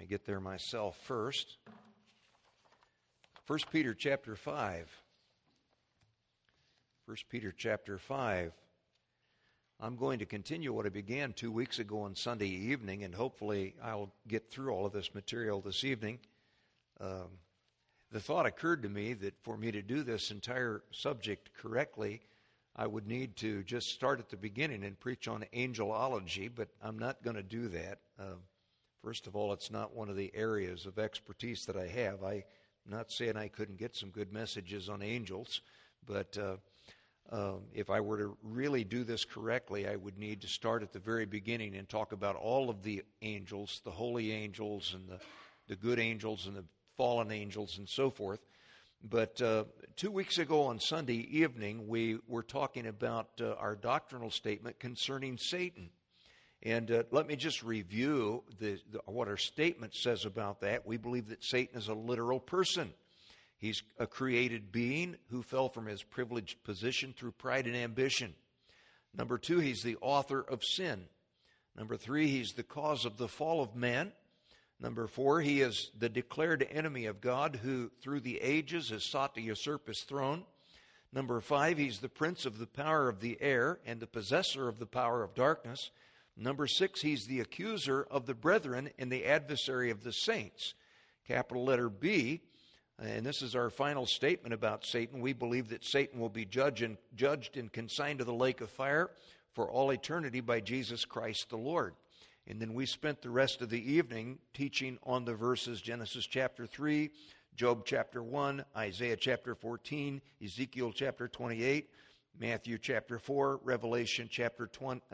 me get there myself first. 1 Peter chapter 5. 1 Peter chapter 5. I'm going to continue what I began 2 weeks ago on Sunday evening, and hopefully I'll get through all of this material this evening. The thought occurred to me that for me to do this entire subject correctly, I would need to just start at the beginning and preach on angelology, but I'm not going to do that. First of all, it's not one of the areas of expertise that I have. I'm not saying I couldn't get some good messages on angels, but if I were to really do this correctly, I would need to start at the very beginning and talk about all of the angels, the holy angels and the good angels and the fallen angels and so forth. But 2 weeks ago on Sunday evening, we were talking about our doctrinal statement concerning Satan. And let me just review what our statement says about that. We believe that Satan is a literal person. He's a created being who fell from his privileged position through pride and ambition. Number 2, he's the author of sin. Number 3, he's the cause of the fall of man. Number 4, he is the declared enemy of God who through the ages has sought to usurp his throne. Number 5, he's the prince of the power of the air and the possessor of the power of darkness. Number 6, he's the accuser of the brethren and the adversary of the saints. Capital letter B. And this is our final statement about Satan. We believe that Satan will be judged and consigned to the lake of fire for all eternity by Jesus Christ the Lord. And then we spent the rest of the evening teaching on the verses Genesis chapter 3, Job chapter 1, Isaiah chapter 14, Ezekiel chapter 28, Matthew chapter 4, Revelation chapter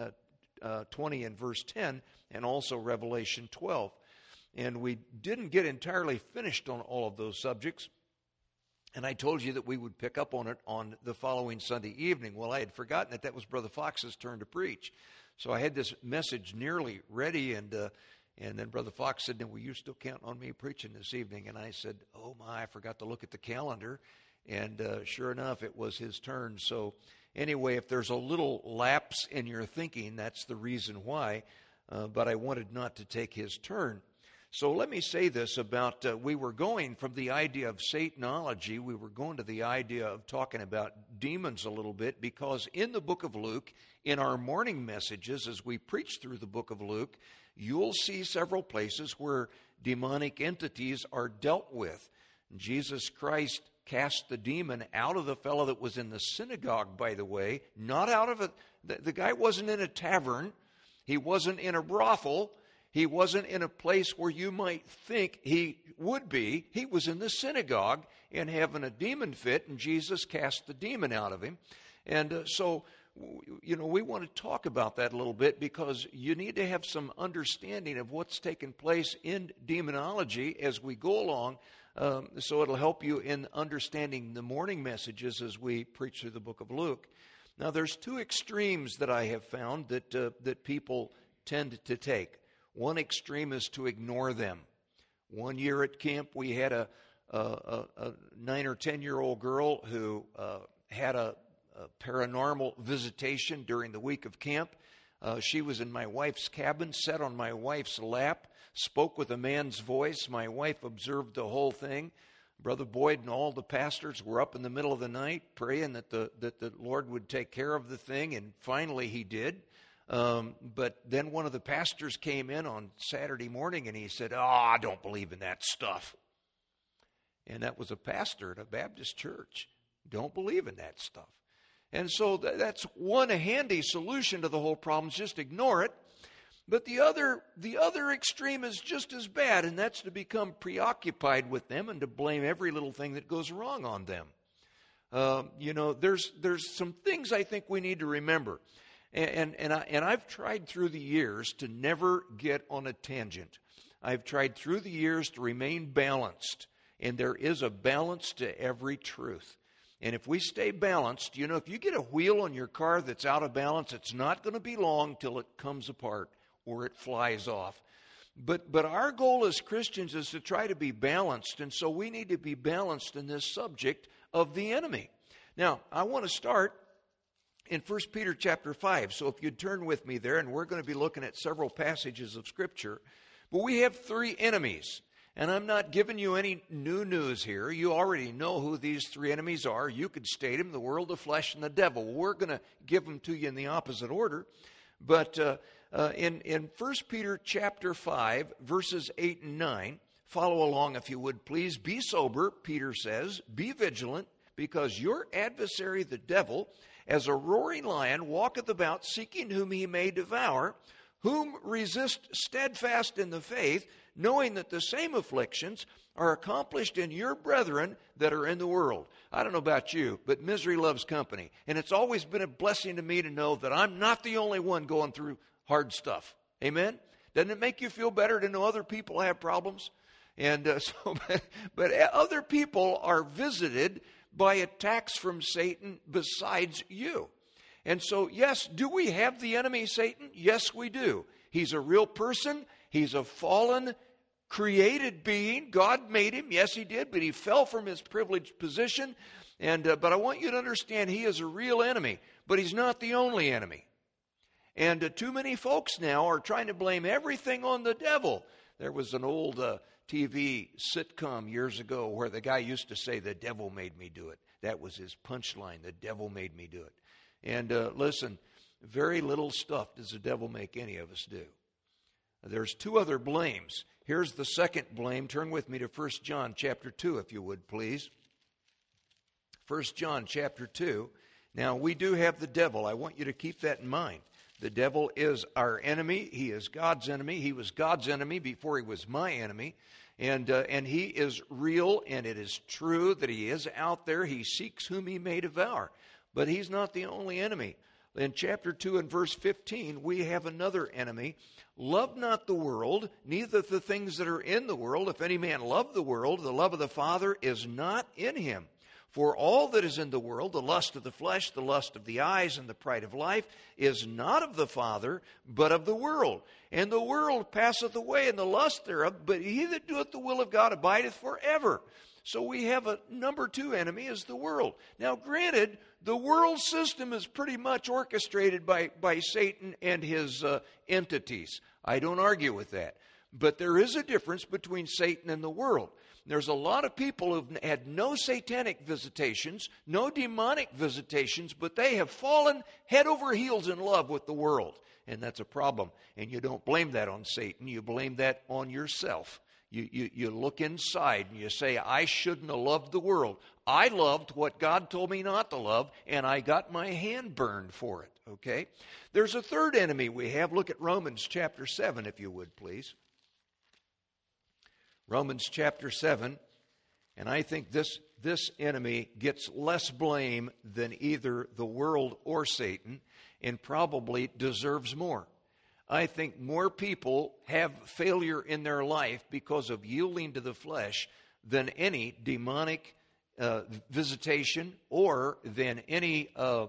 20 and verse 10, and also Revelation 12. And we didn't get entirely finished on all of those subjects. And I told you that we would pick up on it on the following Sunday evening. Well, I had forgotten that was Brother Fox's turn to preach. So I had this message nearly ready, and then Brother Fox said, "Will you still count on me preaching this evening?" And I said, "Oh my, I forgot to look at the calendar." And sure enough, it was his turn. So anyway, if there's a little lapse in your thinking, that's the reason why. But I wanted not to take his turn. So let me say this about, we were going from the idea of Satanology, we were going to the idea of talking about demons a little bit, because in the book of Luke, in our morning messages, as we preach through the book of Luke, you'll see several places where demonic entities are dealt with. Jesus Christ cast the demon out of the fellow that was in the synagogue, by the way, not out of it. The guy wasn't in a tavern. He wasn't in a brothel. He wasn't in a place where you might think he would be. He was in the synagogue and having a demon fit, and Jesus cast the demon out of him. And so, we want to talk about that a little bit, because you need to have some understanding of what's taking place in demonology as we go along, so it'll help you in understanding the morning messages as we preach through the book of Luke. Now, there's two extremes that I have found that people tend to take. One extreme is to ignore them. One year at camp, we had a 9 or 10-year-old girl who had a paranormal visitation during the week of camp. She was in my wife's cabin, sat on my wife's lap, spoke with a man's voice. My wife observed the whole thing. Brother Boyd and all the pastors were up in the middle of the night praying that the Lord would take care of the thing, and finally he did. But then one of the pastors came in on Saturday morning and he said, I don't believe in that stuff. And that was a pastor at a Baptist church. Don't believe in that stuff. And so that's one handy solution to the whole problem, is just ignore it. But the other extreme is just as bad, and that's to become preoccupied with them and to blame every little thing that goes wrong on them. There's some things I think we need to remember. And I've tried through the years to never get on a tangent. I've tried through the years to remain balanced. And there is a balance to every truth. And if we stay balanced, if you get a wheel on your car that's out of balance, it's not going to be long till it comes apart or it flies off. But our goal as Christians is to try to be balanced. And so we need to be balanced in this subject of the enemy. Now, I want to start in 1 Peter chapter 5. So if you'd turn with me there, and we're going to be looking at several passages of Scripture. But we have three enemies. And I'm not giving you any new news here. You already know who these three enemies are. You could state them: the world, the flesh, and the devil. We're going to give them to you in the opposite order. But in 1 Peter chapter 5, verses 8 and 9, follow along if you would, please. Be sober, Peter says. Be vigilant, because your adversary, the devil, as a roaring lion, walketh about, seeking whom he may devour, whom resist steadfast in the faith, knowing that the same afflictions are accomplished in your brethren that are in the world. I don't know about you, but misery loves company. And it's always been a blessing to me to know that I'm not the only one going through hard stuff. Amen? Doesn't it make you feel better to know other people have problems? And but other people are visited by attacks from Satan besides you. And so, yes, do we have the enemy, Satan? Yes, we do. He's a real person. He's a fallen, created being. God made him. Yes, he did, but he fell from his privileged position. But I want you to understand he is a real enemy, but he's not the only enemy. And too many folks now are trying to blame everything on the devil. There was an old TV sitcom years ago where the guy used to say, "The devil made me do it." That was his punchline. The devil made me do it. And listen, very little stuff does the devil make any of us do. There's two other blames. Here's the second blame. Turn with me to 1 John chapter 2, if you would, please. 1 John chapter 2. Now, we do have the devil. I want you to keep that in mind. The devil is our enemy. He is God's enemy. He was God's enemy before he was my enemy. And he is real, and it is true that he is out there. He seeks whom he may devour. But he's not the only enemy. In chapter 2 and verse 15, we have another enemy. Love not the world, neither the things that are in the world. If any man love the world, the love of the Father is not in him. For all that is in the world, the lust of the flesh, the lust of the eyes, and the pride of life, is not of the Father, but of the world. And the world passeth away, and the lust thereof, but he that doeth the will of God abideth forever. So we have a number two enemy is the world. Now, granted, the world system is pretty much orchestrated by Satan and his entities. I don't argue with that. But there is a difference between Satan and the world. There's a lot of people who've had no satanic visitations, no demonic visitations, but they have fallen head over heels in love with the world. And that's a problem. And you don't blame that on Satan. You blame that on yourself. You look inside and you say, I shouldn't have loved the world. I loved what God told me not to love, and I got my hand burned for it. Okay? There's a third enemy we have. Look at Romans chapter 7, if you would, please. Romans chapter 7, and I think this enemy gets less blame than either the world or Satan, and probably deserves more. I think more people have failure in their life because of yielding to the flesh than any demonic visitation or than any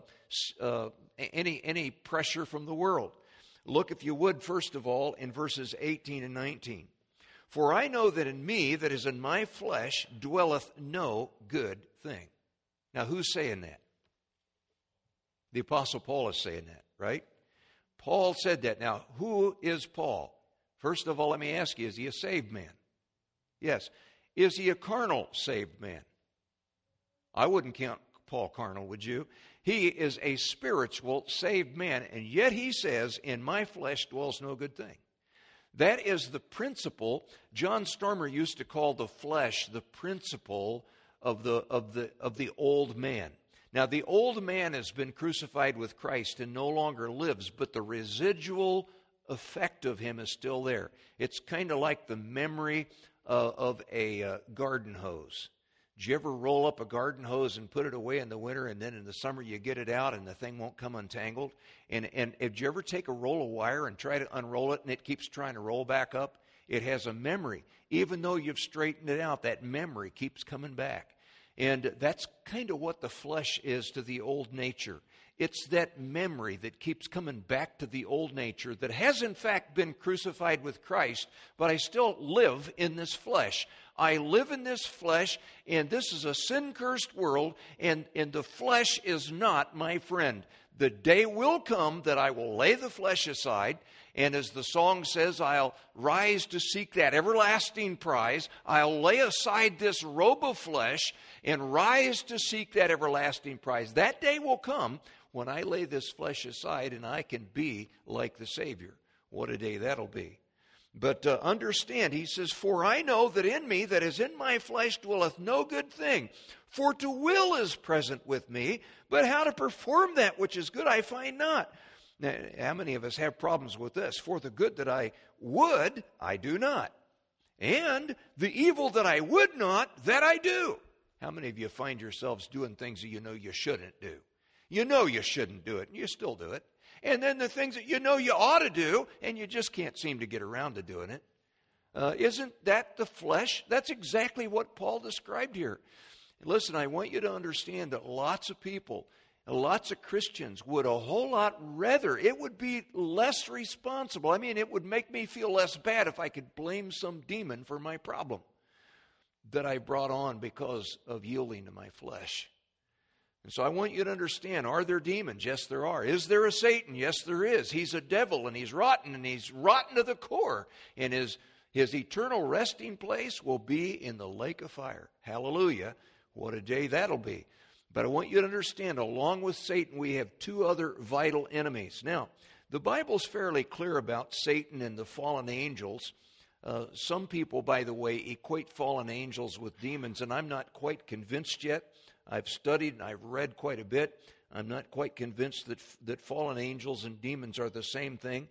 pressure from the world. Look, if you would, first of all, in verses 18 and 19. For I know that in me, that is in my flesh, dwelleth no good thing. Now, who's saying that? The Apostle Paul is saying that, right? Paul said that. Now, who is Paul? First of all, let me ask you, is he a saved man? Yes. Is he a carnal saved man? I wouldn't count Paul carnal, would you? He is a spiritual saved man, and yet he says, in my flesh dwells no good thing. That is the principle. John Stormer used to call the flesh the principle of the old man. Now, the old man has been crucified with Christ and no longer lives, but the residual effect of him is still there. It's kind of like the memory of a garden hose. Did you ever roll up a garden hose and put it away in the winter, and then in the summer you get it out and the thing won't come untangled? And did you ever take a roll of wire and try to unroll it and it keeps trying to roll back up? It has a memory. Even though you've straightened it out, that memory keeps coming back. And that's kind of what the flesh is to the old nature. It's that memory that keeps coming back to the old nature that has in fact been crucified with Christ, but I still live in this flesh. I live in this flesh, and this is a sin-cursed world, and the flesh is not my friend. The day will come that I will lay the flesh aside, and as the song says, I'll rise to seek that everlasting prize. I'll lay aside this robe of flesh and rise to seek that everlasting prize. That day will come when I lay this flesh aside and I can be like the Savior. What a day that'll be. But understand, he says, for I know that in me, that is in my flesh, dwelleth no good thing. For to will is present with me, but how to perform that which is good I find not. Now, how many of us have problems with this? For the good that I would, I do not. And the evil that I would not, that I do. How many of you find yourselves doing things that you know you shouldn't do? You know you shouldn't do it, and you still do it. And then the things that you know you ought to do, and you just can't seem to get around to doing it. Isn't that the flesh? That's exactly what Paul described here. Listen, I want you to understand that lots of people, lots of Christians would a whole lot rather, it would be less responsible. I mean, it would make me feel less bad if I could blame some demon for my problem that I brought on because of yielding to my flesh. And so I want you to understand, are there demons? Yes, there are. Is there a Satan? Yes, there is. He's a devil, and he's rotten to the core. And his eternal resting place will be in the lake of fire. Hallelujah. What a day that'll be. But I want you to understand, along with Satan, we have two other vital enemies. Now, the Bible's fairly clear about Satan and the fallen angels. Some people, by the way, equate fallen angels with demons, and I'm not quite convinced yet. I've studied and I've read quite a bit. I'm not quite convinced that fallen angels and demons are the same thing.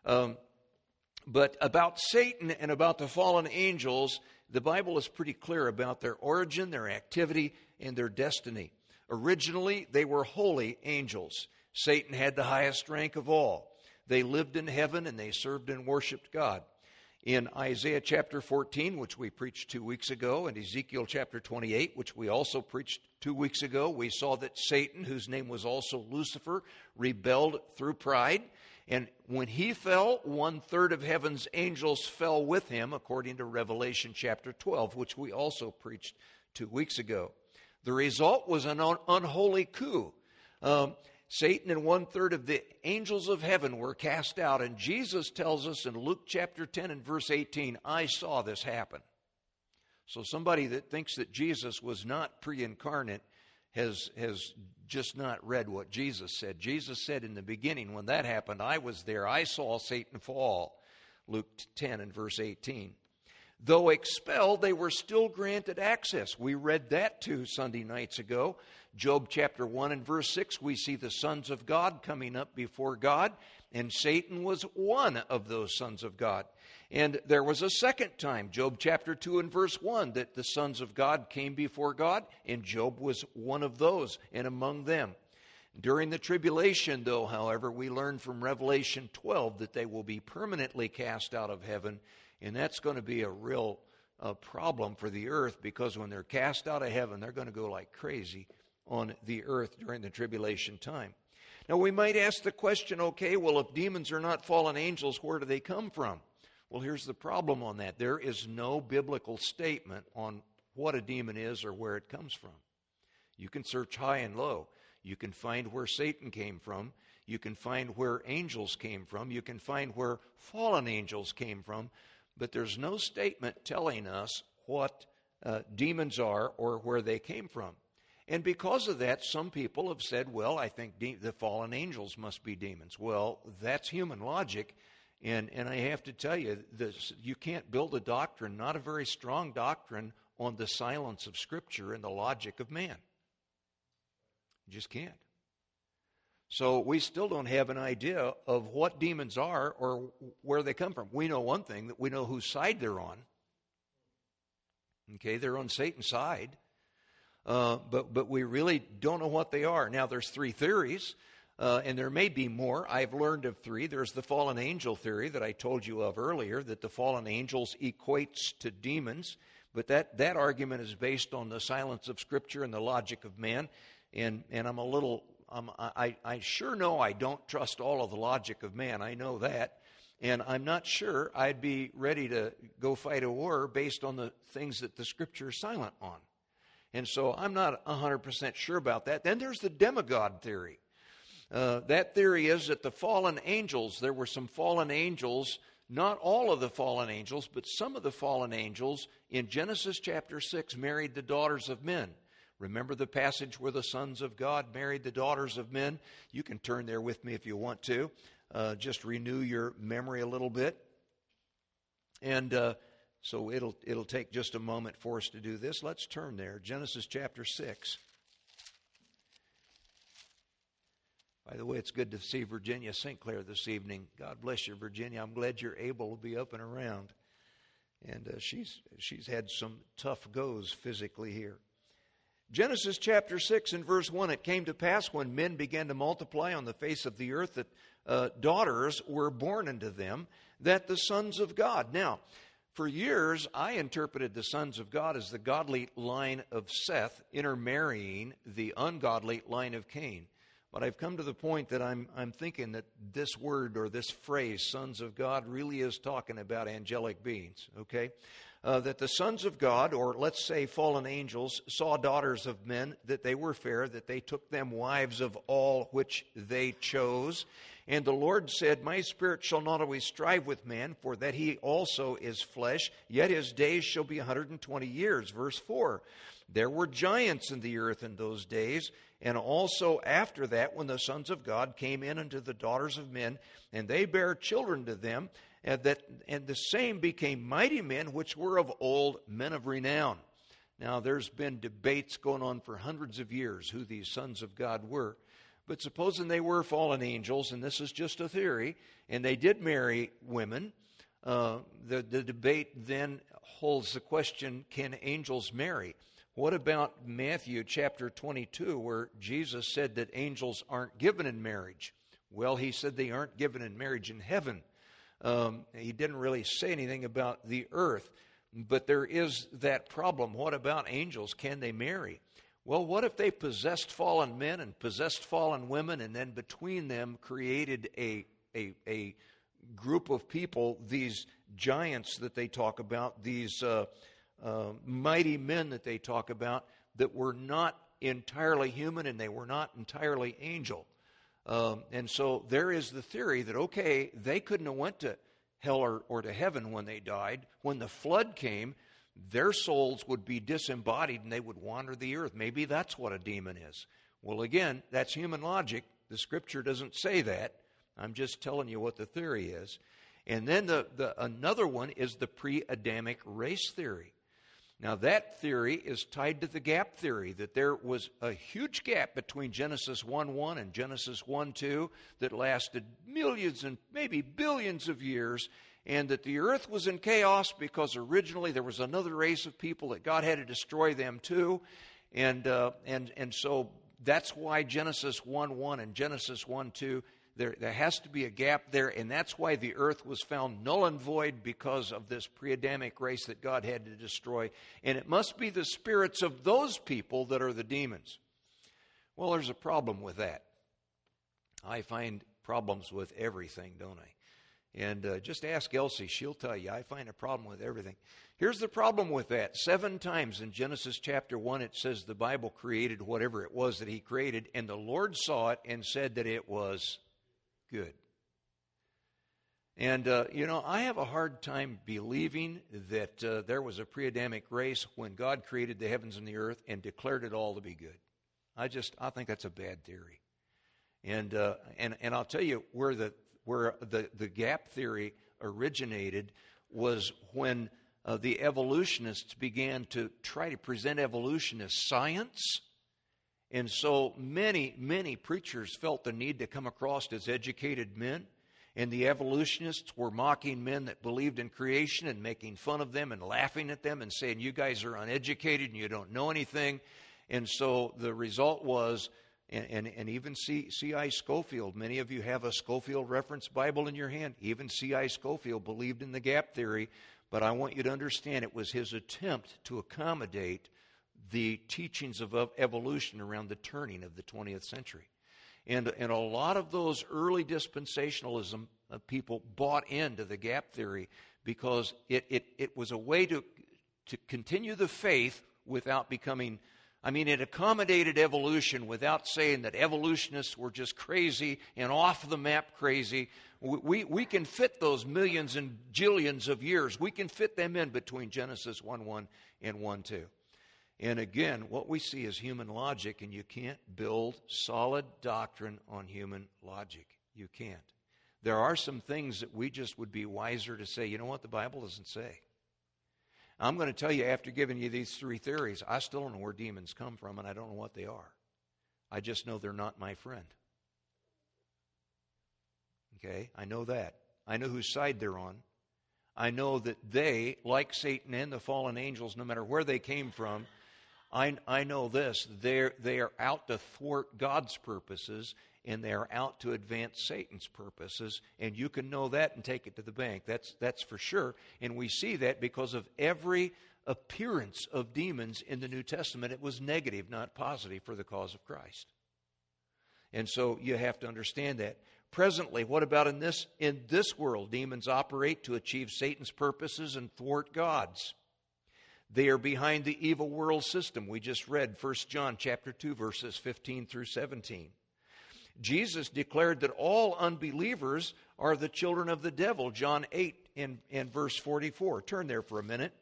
But about Satan and about the fallen angels, the Bible is pretty clear about their origin, their activity, and their destiny. Originally, they were holy angels. Satan had the highest rank of all. They lived in heaven and they served and worshiped God. In Isaiah chapter 14, which we preached 2 weeks ago, and Ezekiel chapter 28, which we also preached 2 weeks ago, we saw that Satan, whose name was also Lucifer, rebelled through pride. And when he fell, 1/3 of heaven's angels fell with him, according to Revelation chapter 12, which we also preached 2 weeks ago. The result was an unholy coup. Satan and 1/3 of the angels of heaven were cast out. And Jesus tells us in Luke chapter 10 and verse 18, I saw this happen. So somebody that thinks that Jesus was not pre-incarnate has just not read what Jesus said. Jesus said in the beginning, when that happened, I was there. I saw Satan fall. Luke 10 and verse 18. Though expelled, they were still granted access. We read that 2 Sunday nights ago. Job chapter 1 and verse 6, we see the sons of God coming up before God, and Satan was one of those sons of God. And there was a second time, Job chapter 2 and verse 1, that the sons of God came before God, and Job was one of those and among them. During the tribulation, though, however, we learn from Revelation 12 that they will be permanently cast out of heaven, and that's going to be a real problem for the earth, because when they're cast out of heaven, they're going to go like crazy on the earth during the tribulation time. Now, we might ask the question, okay, well, if demons are not fallen angels, where do they come from? Well, here's the problem on that. There is no biblical statement on what a demon is or where it comes from. You can search high and low. You can find where Satan came from. You can find where angels came from. You can find where fallen angels came from. But there's no statement telling us what demons are or where they came from. And because of that, some people have said, well, I think the fallen angels must be demons. Well, that's human logic. And I have to tell you, you can't build a doctrine, not a very strong doctrine, on the silence of Scripture and the logic of man. You just can't. So we still don't have an idea of what demons are or where they come from. We know one thing, that we know whose side they're on. Okay, they're on Satan's side. But we really don't know what they are. Now, there's 3 theories, and there may be more. I've learned of 3. There's the fallen angel theory that I told you of earlier, that the fallen angels equates to demons. But that argument is based on the silence of Scripture and the logic of man. And I sure know I don't trust all of the logic of man. I know that. And I'm not sure I'd be ready to go fight a war based on the things that the Scripture is silent on. And so I'm not 100% sure about that. Then there's the demigod theory. That theory is that the fallen angels, there were some fallen angels, not all of the fallen angels, but some of the fallen angels in Genesis chapter 6 married the daughters of men. Remember the passage where the sons of God married the daughters of men? You can turn there with me if you want to. Just renew your memory a little bit. And so it'll take just a moment for us to do this. Let's turn there. Genesis chapter 6. By the way, it's good to see Virginia Sinclair this evening. God bless you, Virginia. I'm glad you're able to be up and around. And she's had some tough goes physically here. Genesis chapter 6 and verse 1, it came to pass when men began to multiply on the face of the earth that daughters were born unto them, that the sons of God. Now, for years, I interpreted the sons of God as the godly line of Seth intermarrying the ungodly line of Cain. But I've come to the point that I'm thinking that this word or this phrase, sons of God, really is talking about angelic beings, okay? That the sons of God, or let's say fallen angels, saw daughters of men, that they were fair, that they took them wives of all which they chose. And the Lord said, My spirit shall not always strive with man, for that he also is flesh, yet his days shall be 120 years. Verse 4, there were giants in the earth in those days, and also after that, when the sons of God came in unto the daughters of men, and they bare children to them, and the same became mighty men, which were of old, men of renown. Now, there's been debates going on for hundreds of years who these sons of God were. But supposing they were fallen angels, and this is just a theory, and they did marry women, the debate then holds the question, can angels marry? What about Matthew chapter 22, where Jesus said that angels aren't given in marriage? Well, he said they aren't given in marriage in heaven. He didn't really say anything about the earth, but there is that problem. What about angels? Can they marry? Well, what if they possessed fallen men and possessed fallen women, and then between them created a group of people, these giants that they talk about, these mighty men that they talk about, that were not entirely human and they were not entirely angel. And so there is the theory that, okay, they couldn't have went to hell or to heaven when they died. When the flood came, their souls would be disembodied and they would wander the earth. Maybe that's what a demon is. Well, again, that's human logic. The Scripture doesn't say that. I'm just telling you what the theory is. And then another one is the pre-Adamic race theory. Now, that theory is tied to the gap theory, that there was a huge gap between Genesis 1:1 and Genesis 1:2 that lasted millions and maybe billions of years, and that the earth was in chaos because originally there was another race of people that God had to destroy them too. And so that's why Genesis 1:1 and Genesis 1:2, there has to be a gap there, and that's why the earth was found null and void, because of this pre-Adamic race that God had to destroy. And it must be the spirits of those people that are the demons. Well, there's a problem with that. I find problems with everything, don't I? And just ask Elsie, she'll tell you, I find a problem with everything. Here's the problem with that. 7 times in Genesis chapter 1, it says the Bible created whatever it was that he created, and the Lord saw it and said that it was good. And, I have a hard time believing that there was a pre-Adamic race when God created the heavens and the earth and declared it all to be good. I think that's a bad theory. And I'll tell you where the gap theory originated was when the evolutionists began to try to present evolution as science. And so many, many preachers felt the need to come across as educated men. And the evolutionists were mocking men that believed in creation and making fun of them and laughing at them and saying, you guys are uneducated and you don't know anything. And so the result was, and even C.I. Scofield, many of you have a Scofield reference Bible in your hand. Even C.I. Scofield believed in the gap theory. But I want you to understand it was his attempt to accommodate the teachings of evolution around the turning of the 20th century. And a lot of those early dispensationalism people bought into the gap theory because it was a way to continue the faith without becoming I mean, it accommodated evolution without saying that evolutionists were just crazy and off the map crazy. We can fit those millions and jillions of years. We can fit them in between Genesis 1:1 and 1:2. And again, what we see is human logic, and you can't build solid doctrine on human logic. You can't. There are some things that we just would be wiser to say, you know what, the Bible doesn't say. I'm going to tell you, after giving you these three theories, I still don't know where demons come from, and I don't know what they are. I just know they're not my friend. Okay, I know that. I know whose side they're on. I know that they, like Satan and the fallen angels, no matter where they came from, I know this, they are out to thwart God's purposes, and they are out to advance Satan's purposes, and you can know that and take it to the bank. That's for sure, and we see that because of every appearance of demons in the New Testament. It was negative, not positive, for the cause of Christ. And so you have to understand that. Presently, what about in this world? Demons operate to achieve Satan's purposes and thwart God's. They are behind the evil world system. We just read 1 John chapter 2, verses 15 through 17. Jesus declared that all unbelievers are the children of the devil. John 8 and verse 44. Turn there for a minute.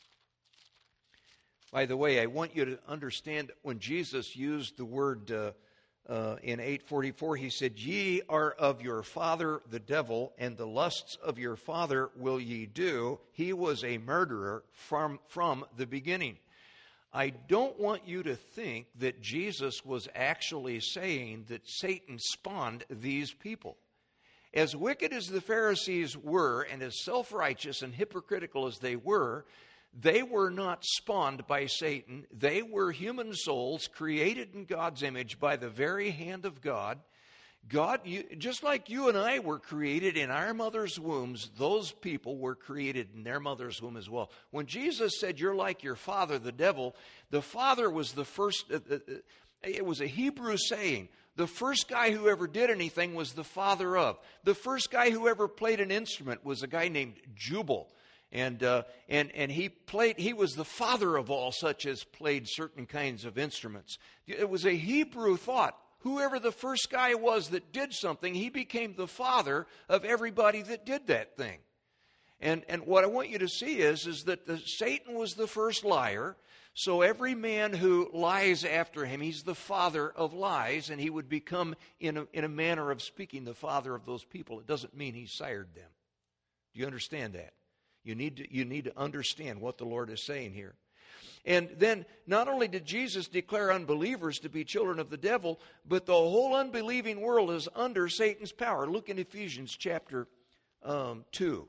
By the way, I want you to understand that when Jesus used the word in 8:44, he said, "Ye are of your father the devil, and the lusts of your father will ye do. He was a murderer from the beginning." I don't want you to think that Jesus was actually saying that Satan spawned these people. As wicked as the Pharisees were, and as self-righteous and hypocritical as they were not spawned by Satan. They were human souls created in God's image by the very hand of God. Just like you and I were created in our mother's wombs, those people were created in their mother's womb as well. When Jesus said, "You're like your father, the devil," the father was the first, it was a Hebrew saying. The first guy who ever did anything was the father of. The first guy who ever played an instrument was a guy named Jubal. And he was the father of all such as played certain kinds of instruments. It was a Hebrew thought. Whoever the first guy was that did something, he became the father of everybody that did that thing. And what I want you to see is that Satan was the first liar. So every man who lies after him, he's the father of lies, and he would become, in a manner of speaking, the father of those people. It doesn't mean he sired them. Do you understand that? You need to understand what the Lord is saying here. And then not only did Jesus declare unbelievers to be children of the devil, but the whole unbelieving world is under Satan's power. Look in Ephesians chapter 2.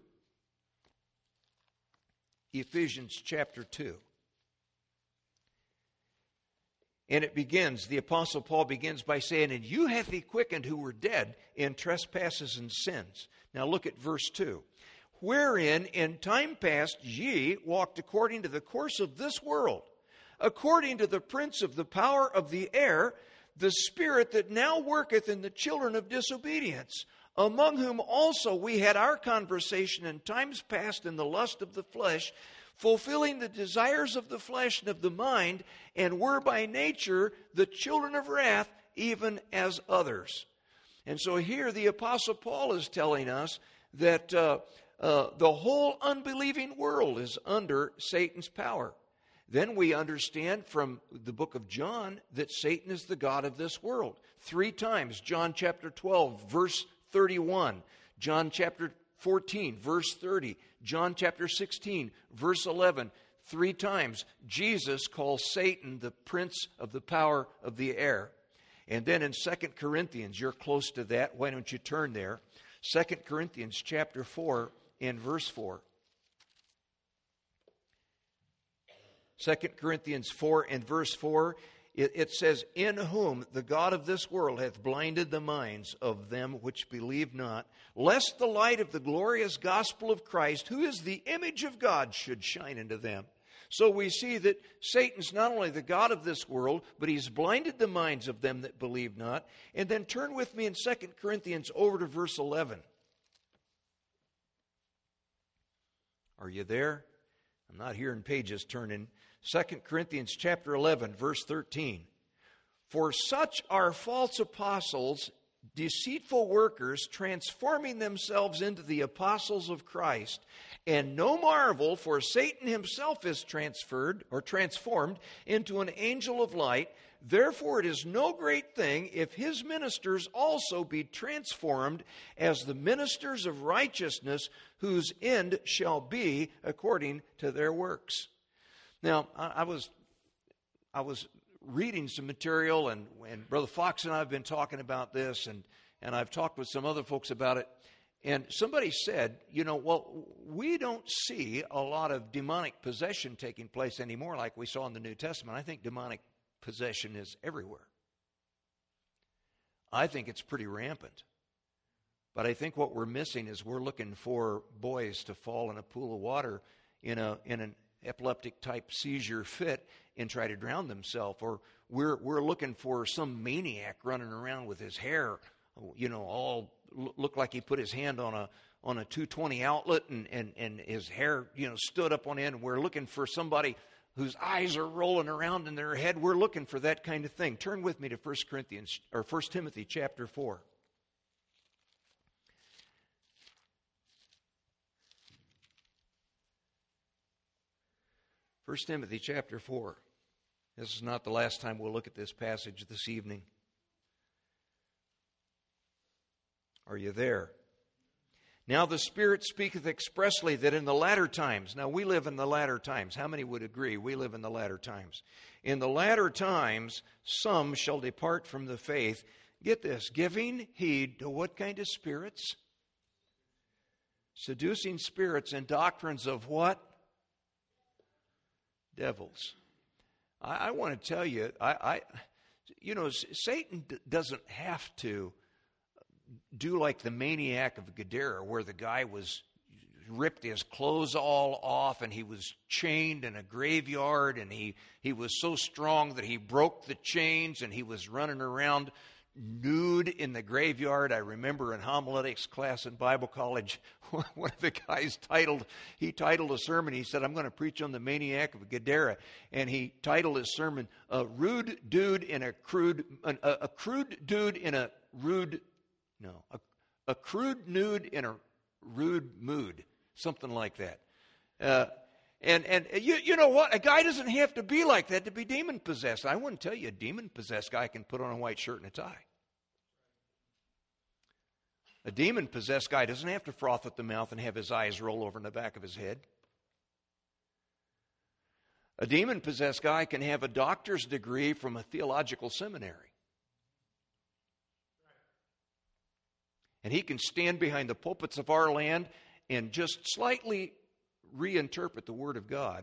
Ephesians chapter 2. And it begins, the Apostle Paul begins by saying, "And you hath he quickened who were dead in trespasses and sins." Now look at verse 2. "Wherein in time past ye walked according to the course of this world, according to the prince of the power of the air, the spirit that now worketh in the children of disobedience, among whom also we had our conversation in times past in the lust of the flesh, fulfilling the desires of the flesh and of the mind, and were by nature the children of wrath, even as others." And so here the Apostle Paul is telling us that the whole unbelieving world is under Satan's power. Then we understand from the book of John that Satan is the god of this world. 3 times, John chapter 12, verse 31, John chapter 14, verse 30, John chapter 16, verse 11. 3 times, Jesus calls Satan the prince of the power of the air. And then in 2 Corinthians, you're close to that. Why don't you turn there? 2 Corinthians chapter 4 and verse 4. 2 Corinthians 4 and verse 4, it says, "In whom the God of this world hath blinded the minds of them which believe not, lest the light of the glorious gospel of Christ, who is the image of God, should shine into them." So we see that Satan's not only the god of this world, but he's blinded the minds of them that believe not. And then turn with me in 2 Corinthians over to verse 11. Are you there? I'm not hearing pages turning. 2 Corinthians chapter 11, verse 13. For such are false apostles, deceitful workers, transforming themselves into the apostles of Christ. And no marvel, for Satan himself is transformed into an angel of light. Therefore it is no great thing if his ministers also be transformed as the ministers of righteousness, whose end shall be according to their works. Now, I was reading some material, and Brother Fox and I have been talking about this, and I've talked with some other folks about it. And somebody said, we don't see a lot of demonic possession taking place anymore like we saw in the New Testament. I think demonic possession is everywhere. I think it's pretty rampant. But I think what we're missing is we're looking for boys to fall in a pool of water in an epileptic type seizure fit and try to drown themselves, or we're looking for some maniac running around with his hair, all looked like he put his hand on a 220 outlet and his hair stood up on end. We're looking for somebody whose eyes are rolling around in their head. We're looking for that kind of thing. Turn with me to 1 Timothy chapter 4. 1 Timothy chapter 4. This is not the last time we'll look at this passage this evening. Are you there? Now the Spirit speaketh expressly that in the latter times, now we live in the latter times. How many would agree we live in the latter times? In the latter times, some shall depart from the faith. Get this, giving heed to what kind of spirits? Seducing spirits and doctrines of what? Devils. I want to tell you, Satan doesn't have to do like the maniac of Gadara, where the guy was ripped his clothes all off and he was chained in a graveyard, and he was so strong that he broke the chains and he was running around nude in the graveyard. I remember in homiletics class in Bible college, one of the guys titled a sermon. He said, I'm going to preach on the maniac of Gadara. And he titled his sermon, a crude dude in a crude nude in a rude mood. Something like that. And you know what? A guy doesn't have to be like that to be demon-possessed. I wouldn't tell you a demon-possessed guy can put on a white shirt and a tie. A demon-possessed guy doesn't have to froth at the mouth and have his eyes roll over in the back of his head. A demon-possessed guy can have a doctor's degree from a theological seminary. And he can stand behind the pulpits of our land and just slightly reinterpret the Word of God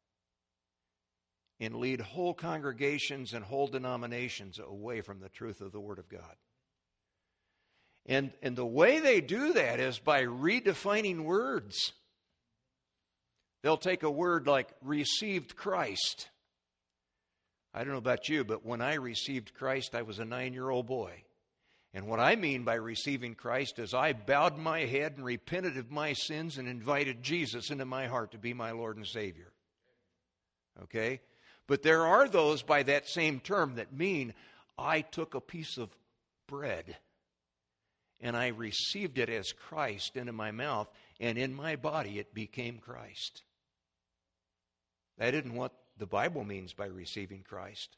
and lead whole congregations and whole denominations away from the truth of the Word of God. And the way they do that is by redefining words. They'll take a word like received Christ. I don't know about you, but when I received Christ, I was a 9-year-old boy. And what I mean by receiving Christ is I bowed my head and repented of my sins and invited Jesus into my heart to be my Lord and Savior. Okay? But there are those by that same term that mean I took a piece of bread and I received it as Christ into my mouth, and in my body it became Christ. That isn't what the Bible means by receiving Christ.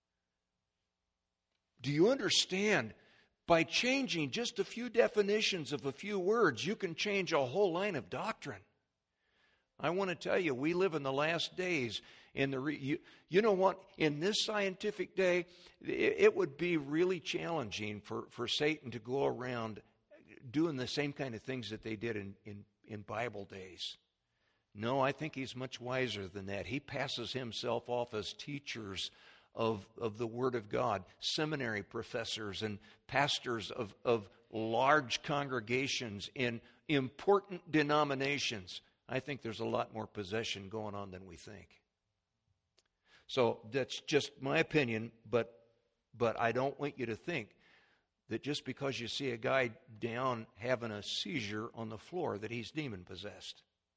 Do you understand? By changing just a few definitions of a few words, you can change a whole line of doctrine. I want to tell you, we live in the last days. You know what? In this scientific day, it would be really challenging for Satan to go around doing the same kind of things that they did in Bible days. No, I think he's much wiser than that. He passes himself off as teachers of the Word of God, seminary professors and pastors of large congregations in important denominations. I think there's a lot more possession going on than we think. So that's just my opinion, but I don't want you to think that just because you see a guy down having a seizure on the floor that he's demon-possessed.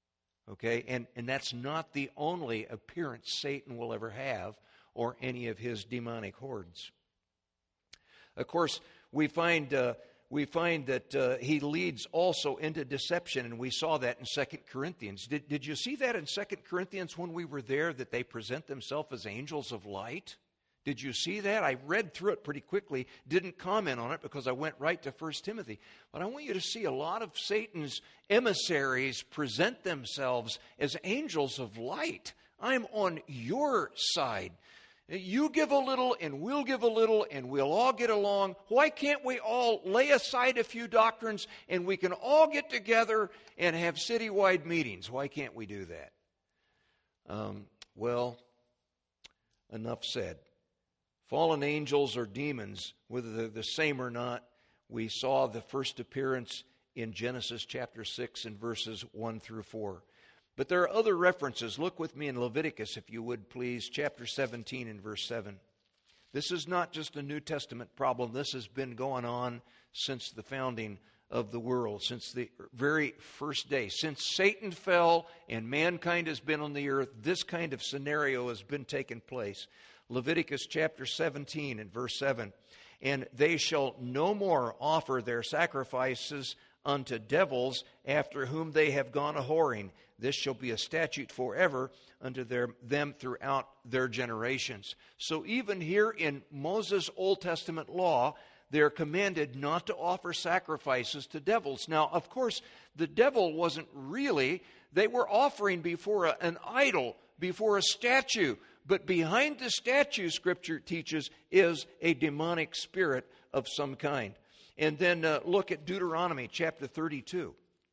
Okay? And that's not the only appearance Satan will ever have, or any of his demonic hordes. Of course, we find that he leads also into deception, and we saw that in 2 Corinthians. Did you see that in 2 Corinthians when we were there, that they present themselves as angels of light? Did you see that? I read through it pretty quickly, didn't comment on it because I went right to 1 Timothy. But I want you to see a lot of Satan's emissaries present themselves as angels of light. I'm on your side. You give a little and we'll give a little and we'll all get along. Why can't we all lay aside a few doctrines and we can all get together and have citywide meetings? Why can't we do that? Well, enough said. Fallen angels or demons, whether they're the same or not, we saw the first appearance in Genesis chapter 6 and verses 1 through 4. But there are other references. Look with me in Leviticus, if you would, please, chapter 17 and verse 7. This is not just a New Testament problem. This has been going on since the founding of the world, since the very first day. Since Satan fell and mankind has been on the earth, this kind of scenario has been taking place. Leviticus chapter 17 and verse 7. And they shall no more offer their sacrifices unto devils after whom they have gone a-whoring. This shall be a statute forever unto them throughout their generations. So even here in Moses' Old Testament law, they're commanded not to offer sacrifices to devils. Now, of course, the devil wasn't really, they were offering before an idol, before a statue. But behind the statue, Scripture teaches, is a demonic spirit of some kind. And then look at Deuteronomy chapter 32.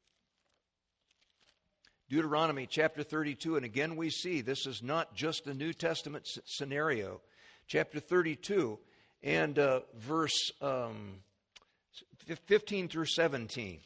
Deuteronomy chapter 32, and again we see this is not just a New Testament scenario. Chapter 32 and verse 15 through 17.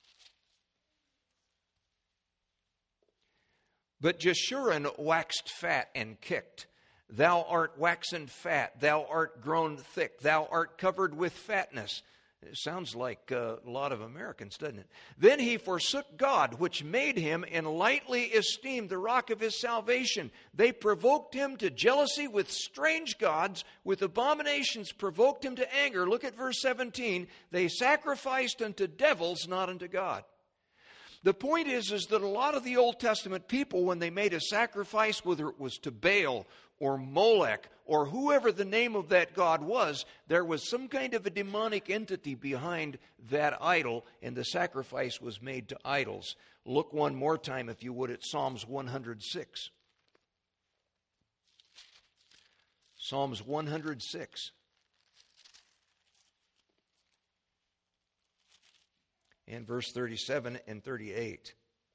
But Jeshurun waxed fat and kicked. Thou art waxen fat, thou art grown thick, thou art covered with fatness. It sounds like a lot of Americans, doesn't it? Then he forsook God, which made him, and lightly esteemed the rock of his salvation. They provoked him to jealousy with strange gods, with abominations provoked him to anger. Look at verse 17. They sacrificed unto devils, not unto God. The point is that a lot of the Old Testament people, when they made a sacrifice, whether it was to Baal or Molech or whoever the name of that god was, there was some kind of a demonic entity behind that idol, and the sacrifice was made to idols. Look one more time, if you would, at Psalms 106. Psalms 106. And verse 37 and 38.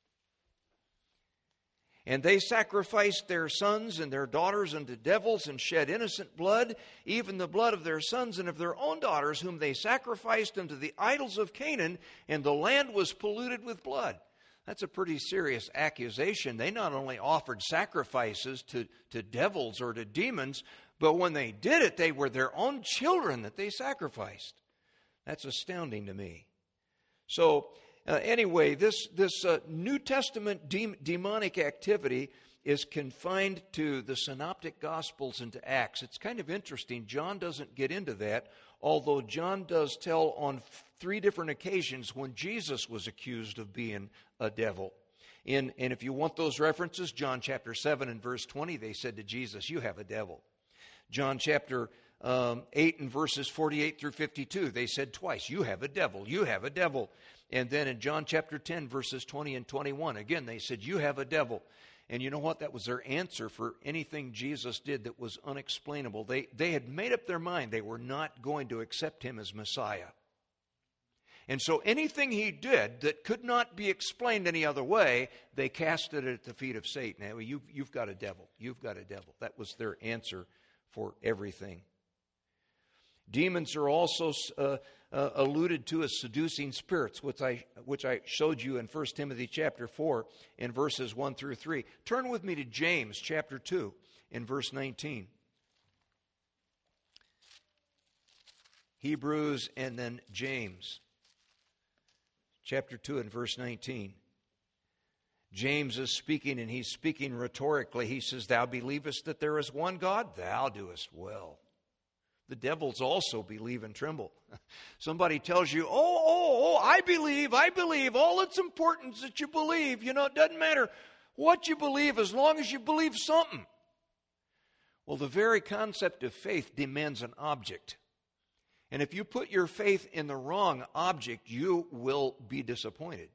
And they sacrificed their sons and their daughters unto devils, and shed innocent blood, even the blood of their sons and of their own daughters, whom they sacrificed unto the idols of Canaan, and the land was polluted with blood. That's a pretty serious accusation. They not only offered sacrifices to devils or to demons, but when they did it, they were their own children that they sacrificed. That's astounding to me. So, anyway, this New Testament demonic activity is confined to the Synoptic Gospels and to Acts. It's kind of interesting. John doesn't get into that, although John does tell on 3 different occasions when Jesus was accused of being a devil. And if you want those references, John chapter 7 and verse 20, they said to Jesus, "You have a devil." John chapter 8 and verses 48 through 52, they said twice, "You have a devil, you have a devil." And then in John chapter 10, verses 20 and 21, again, they said, "You have a devil." And you know what? That was their answer for anything Jesus did that was unexplainable. They had made up their mind they were not going to accept him as Messiah. And so anything he did that could not be explained any other way, they cast it at the feet of Satan. Now, you've got a devil. You've got a devil. That was their answer for everything. Demons are also alluded to as seducing spirits, which I showed you in 1 Timothy chapter 4 in verses 1 through 3. Turn with me to James chapter 2 in verse 19. Hebrews and then James chapter 2 and verse 19. James is speaking, and he's speaking rhetorically. He says, thou believest that there is one God? Thou doest well. The devils also believe and tremble. Somebody tells you, I believe. All that's important is that you believe. You know, it doesn't matter what you believe as long as you believe something. Well, the very concept of faith demands an object. And if you put your faith in the wrong object, you will be disappointed.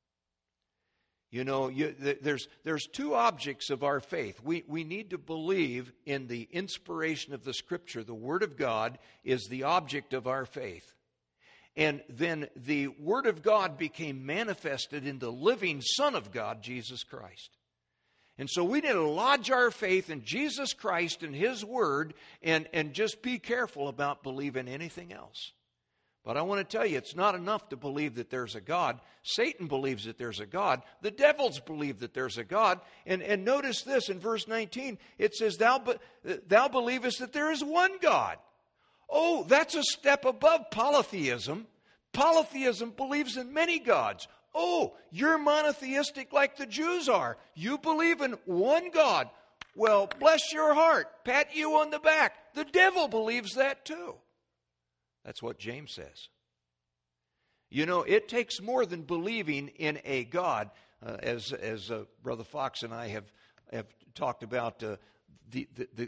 You know, there's two objects of our faith. We need to believe in the inspiration of the Scripture. The Word of God is the object of our faith. And then the Word of God became manifested in the living Son of God, Jesus Christ. And so we need to lodge our faith in Jesus Christ and His Word and just be careful about believing anything else. But I want to tell you, it's not enough to believe that there's a God. Satan believes that there's a God. The devils believe that there's a God. And notice this, in verse 19, it says, thou believest that there is one God. Oh, that's a step above polytheism. Polytheism believes in many gods. Oh, you're monotheistic like the Jews are. You believe in one God. Well, bless your heart. Pat you on the back. The devil believes that too. That's what James says. You know, it takes more than believing in a God, as Brother Fox and I have talked about the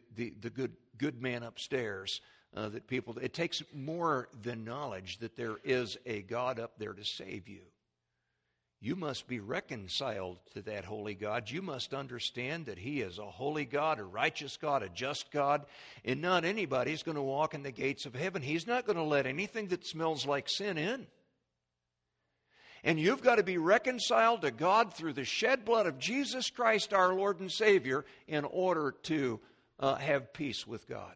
good man upstairs. That people, it takes more than knowledge that there is a God up there to save you. You must be reconciled to that holy God. You must understand that He is a holy God, a righteous God, a just God, and not anybody's going to walk in the gates of heaven. He's not going to let anything that smells like sin in. And you've got to be reconciled to God through the shed blood of Jesus Christ, our Lord and Savior, in order to have peace with God.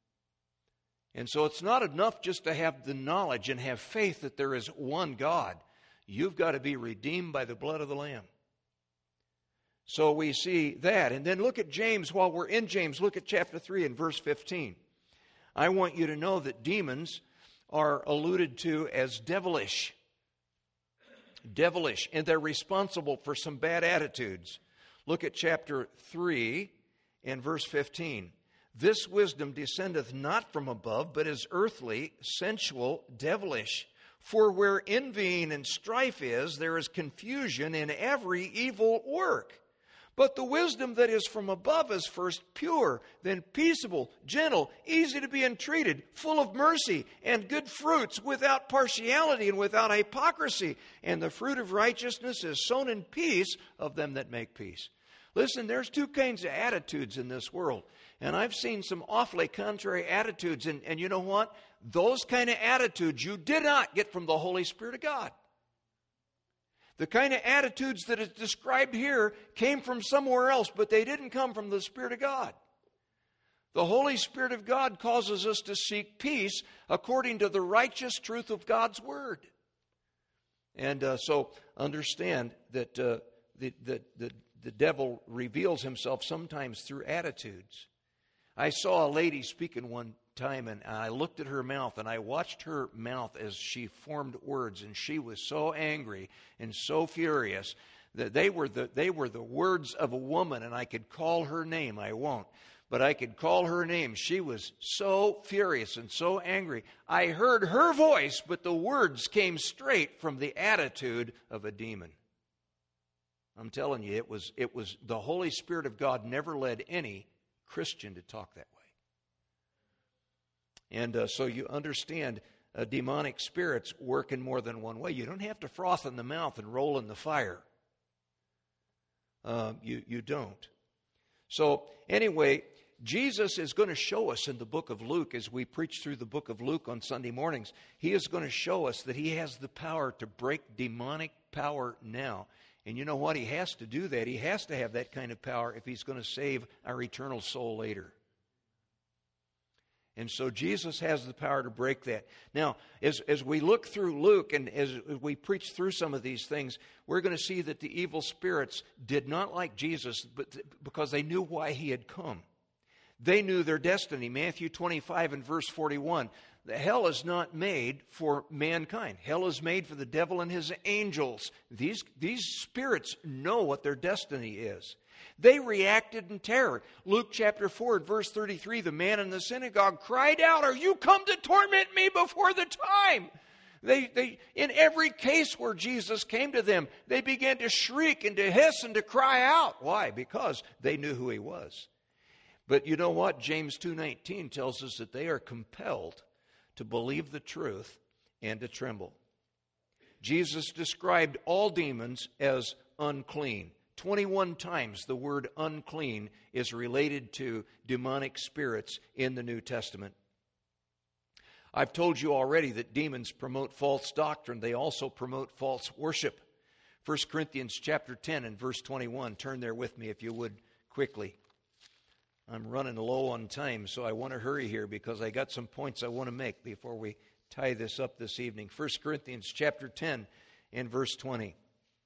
And so it's not enough just to have the knowledge and have faith that there is one God. You've got to be redeemed by the blood of the Lamb. So we see that. And then look at James. While we're in James, look at chapter 3 and verse 15. I want you to know that demons are alluded to as devilish. Devilish. And they're responsible for some bad attitudes. Look at chapter 3 and verse 15. This wisdom descendeth not from above, but is earthly, sensual, devilish. For where envying and strife is, there is confusion in every evil work. But the wisdom that is from above is first pure, then peaceable, gentle, easy to be entreated, full of mercy and good fruits, without partiality and without hypocrisy. And the fruit of righteousness is sown in peace of them that make peace. Listen, there's two kinds of attitudes in this world. And I've seen some awfully contrary attitudes. And you know what? Those kind of attitudes you did not get from the Holy Spirit of God. The kind of attitudes that is described here came from somewhere else, but they didn't come from the Spirit of God. The Holy Spirit of God causes us to seek peace according to the righteous truth of God's Word. And so understand that the devil reveals himself sometimes through attitudes. I saw a lady speaking one time, and I looked at her mouth, and I watched her mouth as she formed words, and she was so angry and so furious that they were the words of a woman, and I could call her name. I won't, but I could call her name. She was so furious and so angry. I heard her voice, but the words came straight from the attitude of a demon. I'm telling you, it was the Holy Spirit of God never led any Christian to talk that way. And so you understand demonic spirits work in more than one way. You don't have to froth in the mouth and roll in the fire. You don't. So anyway, Jesus is going to show us in the book of Luke, as we preach through the book of Luke on Sunday mornings, He is going to show us that He has the power to break demonic power now. And you know what? He has to do that. He has to have that kind of power if He's going to save our eternal soul later. And so Jesus has the power to break that. Now, as we look through Luke and as we preach through some of these things, we're going to see that the evil spirits did not like Jesus because they knew why He had come. They knew their destiny. Matthew 25 and verse 41. The hell is not made for mankind. Hell is made for the devil and his angels. These spirits know what their destiny is. They reacted in terror. Luke chapter 4, verse 33, the man in the synagogue cried out, "Are you come to torment me before the time?" They in every case where Jesus came to them, they began to shriek and to hiss and to cry out. Why? Because they knew who he was. But you know what? James 2:19 tells us that they are compelled to believe the truth and to tremble. Jesus described all demons as unclean. 21 times the word unclean is related to demonic spirits in the New Testament. I've told you already that demons promote false doctrine. They also promote false worship. 1 Corinthians chapter 10 and verse 21. Turn there with me if you would quickly. I'm running low on time, so I want to hurry here because I got some points I want to make before we tie this up this evening. 1 Corinthians chapter 10 and verse 20.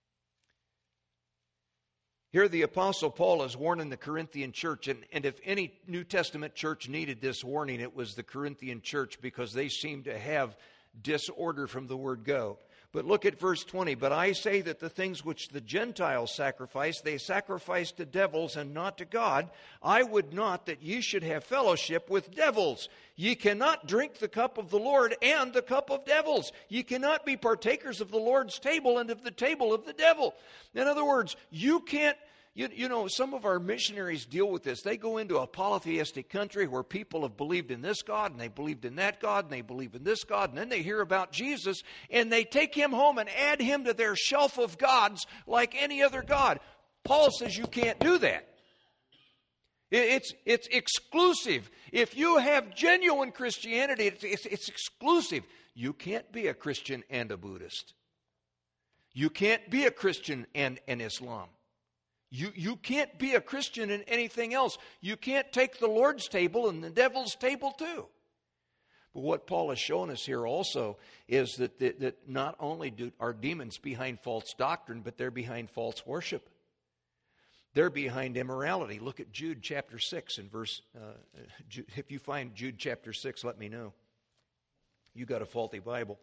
Here the Apostle Paul is warning the Corinthian church, and if any New Testament church needed this warning, it was the Corinthian church because they seemed to have disorder from the word go. But look at verse 20. "But I say that the things which the Gentiles sacrifice, they sacrifice to devils and not to God. I would not that ye should have fellowship with devils. Ye cannot drink the cup of the Lord and the cup of devils. Ye cannot be partakers of the Lord's table and of the table of the devil." In other words, you can't. You know, some of our missionaries deal with this. They go into a polytheistic country where people have believed in this God, and they believed in that God, and they believe in this God, and then they hear about Jesus, and they take him home and add him to their shelf of gods like any other God. Paul says you can't do that. It's exclusive. If you have genuine Christianity, it's exclusive. You can't be a Christian and a Buddhist. You can't be a Christian and an Islam. You can't be a Christian in anything else. You can't take the Lord's table and the devil's table too. But what Paul has shown us here also is that not only are demons behind false doctrine, but they're behind false worship. They're behind immorality. Look at Jude chapter 6 and verse. If you find Jude chapter 6, let me know. You got a faulty Bible.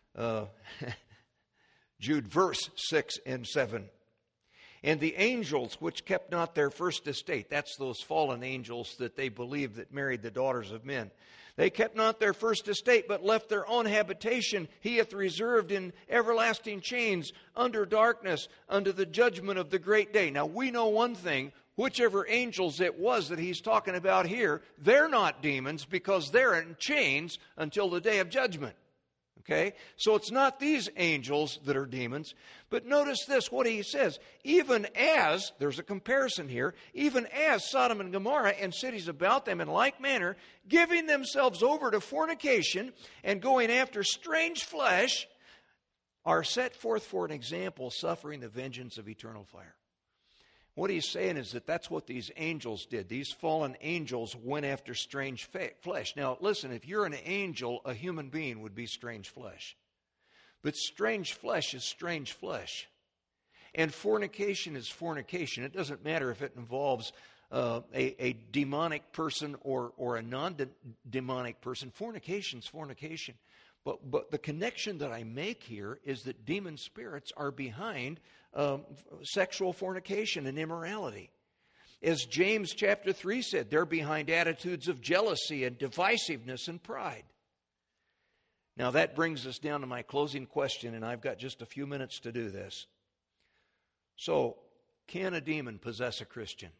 Jude verse 6 and 7. "And the angels which kept not their first estate," that's those fallen angels that they believed that married the daughters of men. "They kept not their first estate, but left their own habitation. He hath reserved in everlasting chains under darkness, unto the judgment of the great day." Now we know one thing, whichever angels it was that he's talking about here, they're not demons because they're in chains until the day of judgment. Okay? So it's not these angels that are demons. But notice this, what he says. "Even as," there's a comparison here, "even as Sodom and Gomorrah and cities about them in like manner, giving themselves over to fornication and going after strange flesh, are set forth for an example, suffering the vengeance of eternal fire." What he's saying is that that's what these angels did. These fallen angels went after strange flesh. Now, listen, if you're an angel, a human being would be strange flesh. But strange flesh is strange flesh. And fornication is fornication. It doesn't matter if it involves a demonic person or a non-demonic person. Fornication's fornication. But the connection that I make here is that demon spirits are behind sexual fornication and immorality. As James chapter 3 said, they're behind attitudes of jealousy and divisiveness and pride. Now that brings us down to my closing question, and I've got just a few minutes to do this. So, can a demon possess a Christian?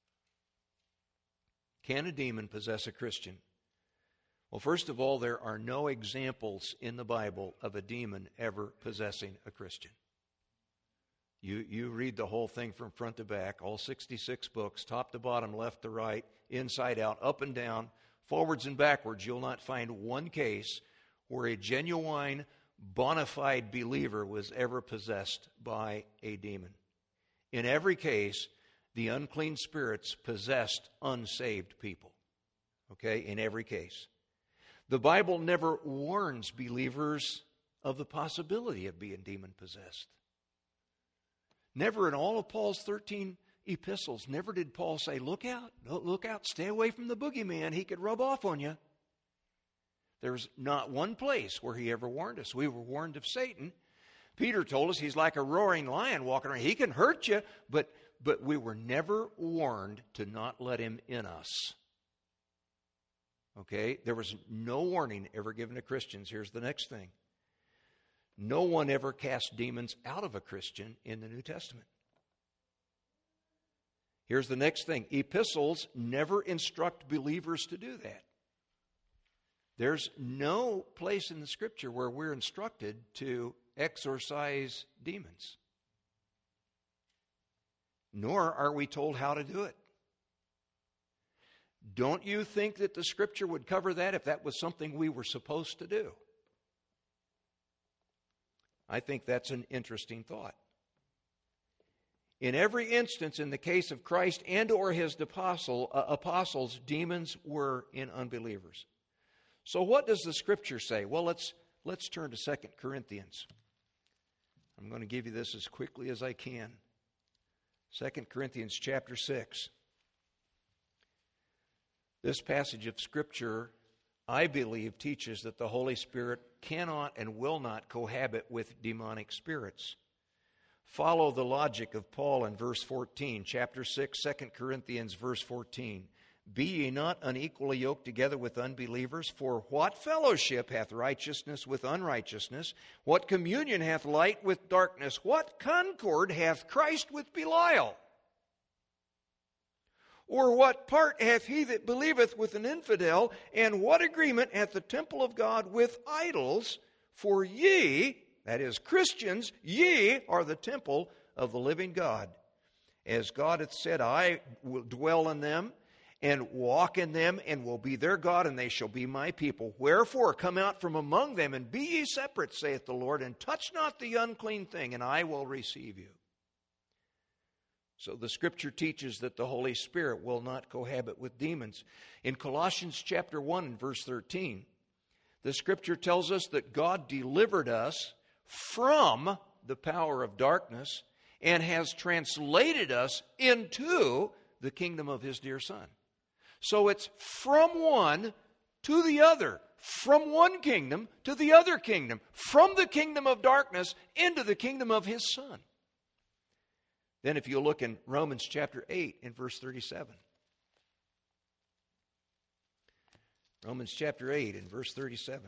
Can a demon possess a Christian? Well, first of all, there are no examples in the Bible of a demon ever possessing a Christian. You read the whole thing from front to back, all 66 books, top to bottom, left to right, inside out, up and down, forwards and backwards. You'll not find one case where a genuine, bona fide believer was ever possessed by a demon. In every case, the unclean spirits possessed unsaved people. Okay, in every case. The Bible never warns believers of the possibility of being demon-possessed. Never in all of Paul's 13 epistles, never did Paul say, look out, stay away from the boogeyman, he could rub off on you. There's not one place where he ever warned us. We were warned of Satan. Peter told us he's like a roaring lion walking around. He can hurt you, but we were never warned to not let him in us. Okay? There was no warning ever given to Christians. Here's the next thing. No one ever cast demons out of a Christian in the New Testament. Here's the next thing. Epistles never instruct believers to do that. There's no place in the Scripture where we're instructed to exorcise demons. Nor are we told how to do it. Don't you think that the Scripture would cover that if that was something we were supposed to do? I think that's an interesting thought. In every instance, in the case of Christ and or his apostles, demons were in unbelievers. So what does the Scripture say? Well, let's turn to 2 Corinthians. I'm going to give you this as quickly as I can. 2 Corinthians chapter 6. This passage of Scripture, I believe, teaches that the Holy Spirit cannot and will not cohabit with demonic spirits. Follow the logic of Paul in verse 14, chapter 6, 2 Corinthians, verse 14. Be ye not unequally yoked together with unbelievers? For what fellowship hath righteousness with unrighteousness? What communion hath light with darkness? What concord hath Christ with Belial? Or what part hath he that believeth with an infidel? And what agreement hath the temple of God with idols? For ye, that is Christians, ye are the temple of the living God. As God hath said, I will dwell in them and walk in them, and will be their God, and they shall be my people. Wherefore, come out from among them, and be ye separate, saith the Lord, and touch not the unclean thing, and I will receive you. So the Scripture teaches that the Holy Spirit will not cohabit with demons. In Colossians chapter 1 and verse 13, the Scripture tells us that God delivered us from the power of darkness and has translated us into the kingdom of His dear Son. So it's from one to the other, from one kingdom to the other kingdom, from the kingdom of darkness into the kingdom of His Son. Then if you look in Romans chapter 8 in verse 37. Romans chapter 8 in verse 37.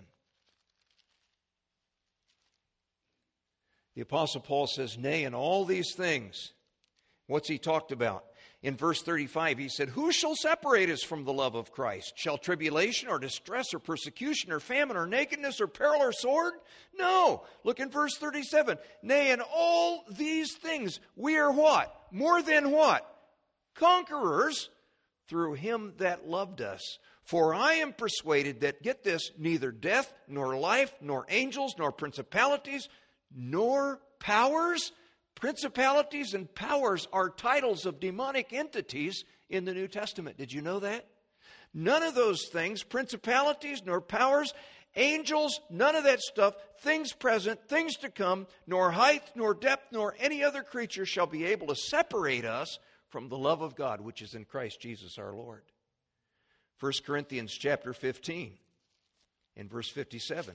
The Apostle Paul says, nay, in all these things, what's he talked about? In verse 35, he said, who shall separate us from the love of Christ? Shall tribulation or distress or persecution or famine or nakedness or peril or sword? No. Look in verse 37. Nay, in all these things we are what? More than what? Conquerors through Him that loved us. For I am persuaded that, get this, neither death nor life nor angels nor principalities nor powers. Principalities and powers are titles of demonic entities in the New Testament. Did you know that? None of those things, principalities nor powers, angels, none of that stuff, things present, things to come, nor height, nor depth, nor any other creature shall be able to separate us from the love of God, which is in Christ Jesus our Lord. 1 Corinthians chapter 15 and verse 57.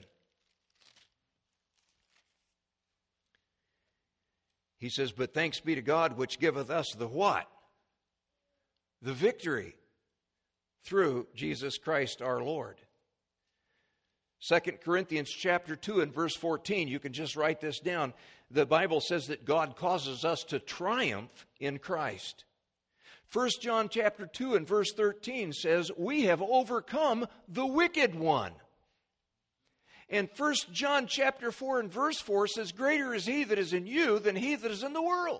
He says, but thanks be to God which giveth us the what? The victory through Jesus Christ our Lord. 2 Corinthians chapter 2 and verse 14, you can just write this down. The Bible says that God causes us to triumph in Christ. 1 John chapter 2 and verse 13 says, we have overcome the wicked one. And 1 John chapter 4 and verse 4 says, greater is he that is in you than he that is in the world.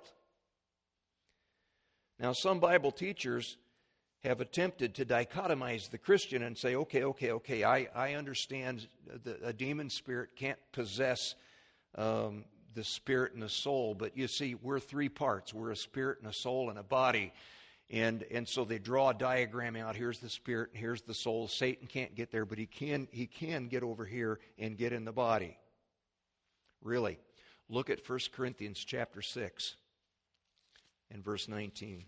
Now, some Bible teachers have attempted to dichotomize the Christian and say, okay, I understand that a demon spirit can't possess the spirit and the soul, but you see, we're three parts. We're a spirit and a soul and a body. And so they draw a diagram out. Here's the spirit, and here's the soul. Satan can't get there, but he can get over here and get in the body. Really, look at 1 Corinthians chapter 6 and verse 19.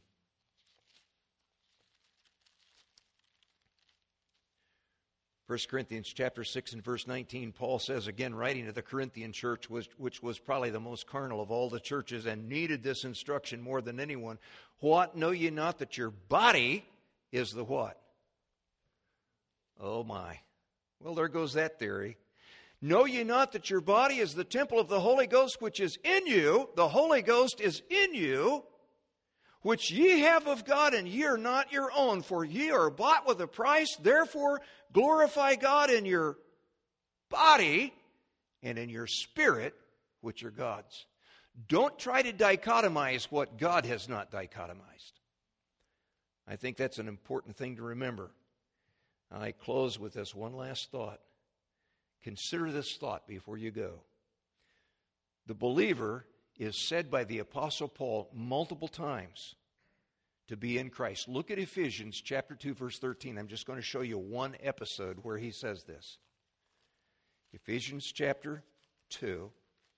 1 Corinthians chapter 6 and verse 19, Paul says, again, writing to the Corinthian church, which was probably the most carnal of all the churches and needed this instruction more than anyone. What? Know ye not that your body is the what? Oh my. Well, there goes that theory. Know ye not that your body is the temple of the Holy Ghost which is in you? The Holy Ghost is in you, which ye have of God, and ye are not your own, for ye are bought with a price. Therefore glorify God in your body and in your spirit, which are God's. Don't try to dichotomize what God has not dichotomized. I think that's an important thing to remember. I close with this one last thought. Consider this thought before you go. The believer is said by the Apostle Paul multiple times to be in Christ. Look at Ephesians chapter 2, verse 13. I'm just going to show you one episode where he says this. Ephesians chapter 2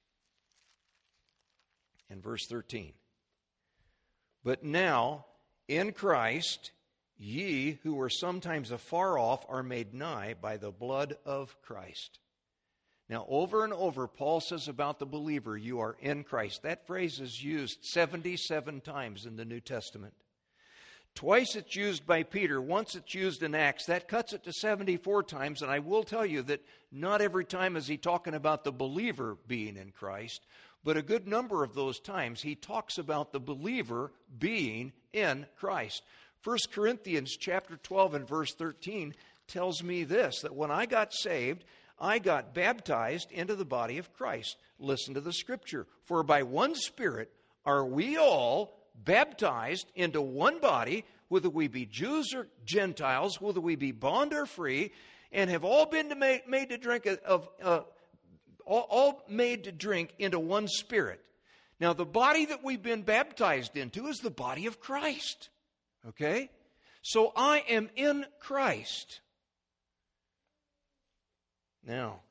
and verse 13. But now, in Christ, ye who were sometimes afar off are made nigh by the blood of Christ. Now, over and over, Paul says about the believer, you are in Christ. That phrase is used 77 times in the New Testament. Twice it's used by Peter. Once it's used in Acts. That cuts it to 74 times. And I will tell you that not every time is he talking about the believer being in Christ. But a good number of those times he talks about the believer being in Christ. 1 Corinthians chapter 12 and verse 13 tells me this, that when I got saved, I got baptized into the body of Christ. Listen to the scripture. For by one Spirit are we all baptized into one body, whether we be Jews or Gentiles, whether we be bond or free, and have all been made to drink all made to drink into one Spirit. Now, the body that we've been baptized into is the body of Christ. Okay? So I am in Christ. Now,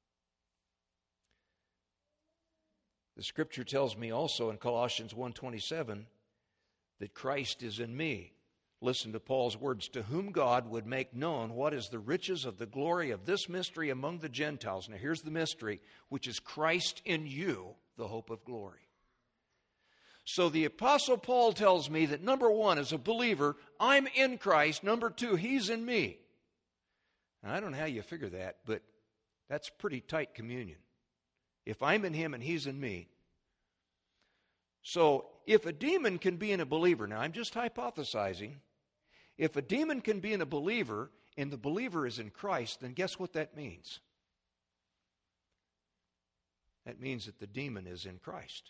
the scripture tells me also in Colossians 1:27 that Christ is in me. Listen to Paul's words, to whom God would make known what is the riches of the glory of this mystery among the Gentiles. Now here's the mystery, which is Christ in you, the hope of glory. So the Apostle Paul tells me that number one, as a believer, I'm in Christ. Number two, he's in me. Now, I don't know how you figure that, but that's pretty tight communion. If I'm in him and he's in me. So if a demon can be in a believer, now I'm just hypothesizing, if a demon can be in a believer and the believer is in Christ, then guess what that means? That means that the demon is in Christ.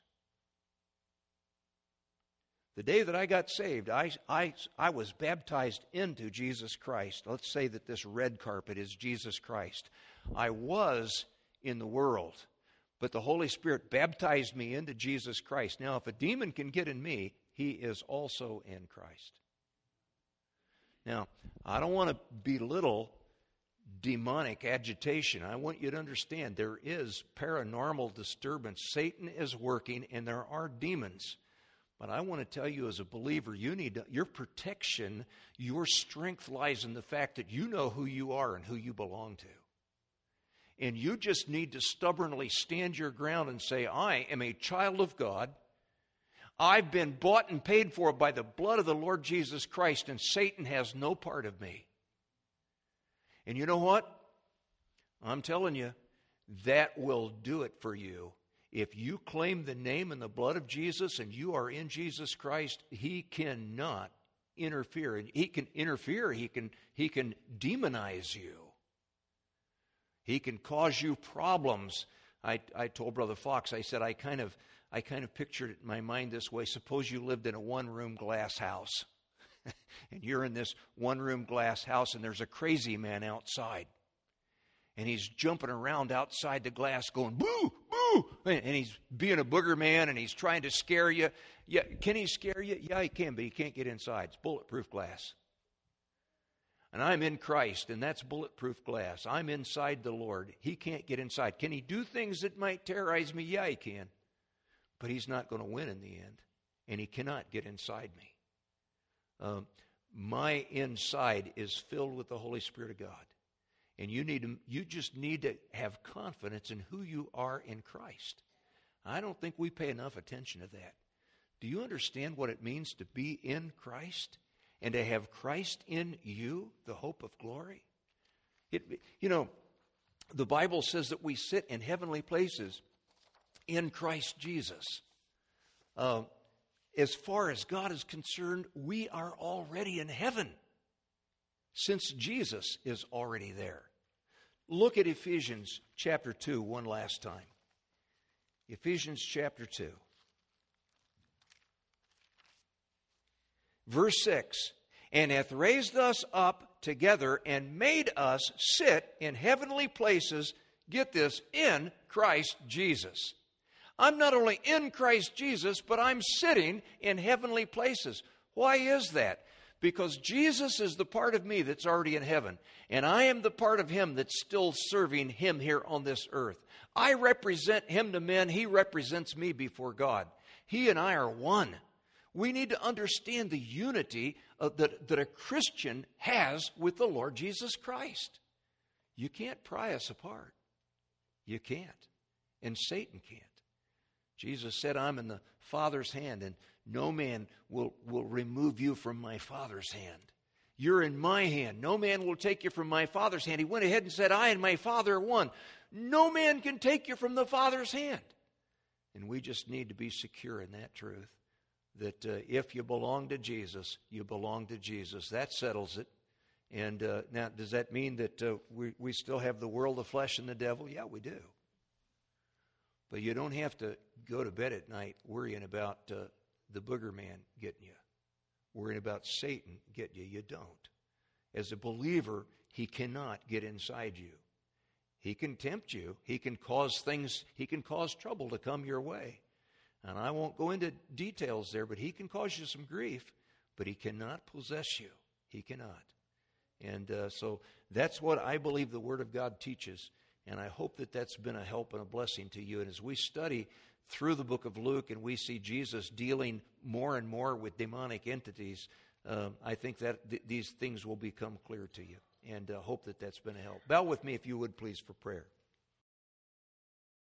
The day that I got saved, I was baptized into Jesus Christ. Let's say that this red carpet is Jesus Christ. I was in the world, but the Holy Spirit baptized me into Jesus Christ. Now, if a demon can get in me, he is also in Christ. Now, I don't want to belittle demonic agitation. I want you to understand there is paranormal disturbance. Satan is working, and there are demons. But I want to tell you as a believer, your protection, your strength lies in the fact that you know who you are and who you belong to. And you just need to stubbornly stand your ground and say, I am a child of God. I've been bought and paid for by the blood of the Lord Jesus Christ, and Satan has no part of me. And you know what? I'm telling you, that will do it for you. If you claim the name and the blood of Jesus and you are in Jesus Christ, he cannot interfere. He can interfere. He can demonize you. He can cause you problems. I told Brother Fox, I said, I kind of pictured it in my mind this way. Suppose you lived in a one-room glass house. And you're in this one-room glass house and there's a crazy man outside. And he's jumping around outside the glass going, boo, boo. And he's being a booger man and he's trying to scare you. Yeah, can he scare you? Yeah, he can, but he can't get inside. It's bulletproof glass. And I'm in Christ, and that's bulletproof glass. I'm inside the Lord. He can't get inside. Can he do things that might terrorize me? Yeah, he can. But he's not going to win in the end. And he cannot get inside me. My inside is filled with the Holy Spirit of God. And you just need to have confidence in who you are in Christ. I don't think we pay enough attention to that. Do you understand what it means to be in Christ and to have Christ in you, the hope of glory? The Bible says that we sit in heavenly places in Christ Jesus. As far as God is concerned, we are already in heaven, since Jesus is already there. Look at Ephesians chapter 2 one last time. Ephesians chapter 2. Verse 6, and hath raised us up together and made us sit in heavenly places, get this, in Christ Jesus. I'm not only in Christ Jesus, but I'm sitting in heavenly places. Why is that? Because Jesus is the part of me that's already in heaven, and I am the part of Him that's still serving Him here on this earth. I represent Him to men. He represents me before God. He and I are one. We need to understand the unity that a Christian has with the Lord Jesus Christ. You can't pry us apart. You can't. And Satan can't. Jesus said, I'm in the Father's hand, and no man will remove you from my Father's hand. You're in my hand. No man will take you from my Father's hand. He went ahead and said, I and my Father are one. No man can take you from the Father's hand. And we just need to be secure in that truth, that if you belong to Jesus, you belong to Jesus. That settles it. And now, does that mean that we still have the world, the flesh, and the devil? Yeah, we do. But you don't have to go to bed at night worrying about the booger man getting you, worrying about Satan getting you. You don't. As a believer, he cannot get inside you. He can tempt you. He can cause trouble to come your way. And I won't go into details there, but he can cause you some grief, but he cannot possess you. He cannot. And so that's what I believe the Word of God teaches. And I hope that that's been a help and a blessing to you. And as we study through the book of Luke and we see Jesus dealing more and more with demonic entities, I think that these things will become clear to you. And hope that that's been a help. Bow with me, if you would, please, for prayer.